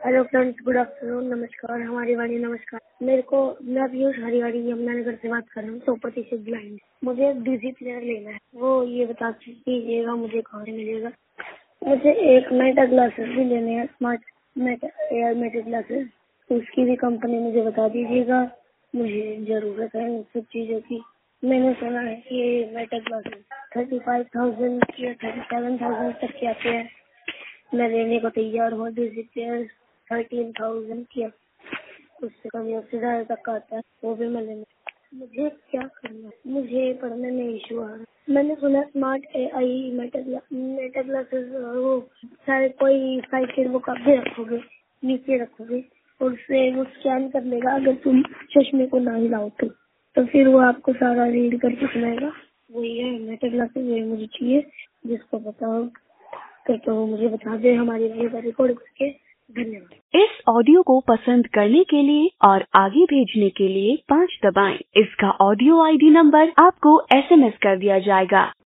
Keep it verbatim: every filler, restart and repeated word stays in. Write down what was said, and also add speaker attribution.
Speaker 1: Hello friends, good afternoon, नमस्कार, हमारी वाणी नमस्कार। मेरे को मैं पीयूष हरिवाड़ी यमुनानगर से बात कर रहा हूँ, सौ प्रतिशत ब्लाइंड। मुझे एक डीजी प्लेयर लेना है, वो ये बता दीजिएगा मुझे कहाँ से मिलेगा। मुझे एक मेटा ग्लासेस भी लेने हैं, smart Meta air Meta glasses, उसकी भी कंपनी मुझे बता दीजिएगा। मुझे जरूरत है उन सब चीजों की। मैंने सुना है कि ये Meta glasses thirty five thousand या थर्टी सेवन थाउजेंड तक के आते हैं। मैं लेने को तैयार हूँ। डीजी प्लेयर थर्टीन थाउजेंड की, उससे कभी उससे ज्यादा तक का आता है, वो भी मैं लेना। मुझे क्या करना है? मुझे पढ़ने में इशू आ रहा है। मैंने सुना smart A I Meta Meta glasses, वो शायद कोई साइकिल बुक आप भी रखोगे, नीचे रखोगे और उससे वो स्कैन कर लेगा। अगर तुम चश्मे को ना हिलाओ तो तो फिर वो आपको सारा रीड करके सुनाएगा। वही है मेटा ग्लासेस, वही मुझे चाहिए। जिसको पता हो तो, तो मुझे बता दे, हमारी वीडियो का रिकॉर्ड करके। धन्यवाद।
Speaker 2: इस ऑडियो को पसंद करने के लिए और आगे भेजने के लिए पाँच दबाएं। इसका ऑडियो आईडी नंबर आपको एसएमएस कर दिया जाएगा।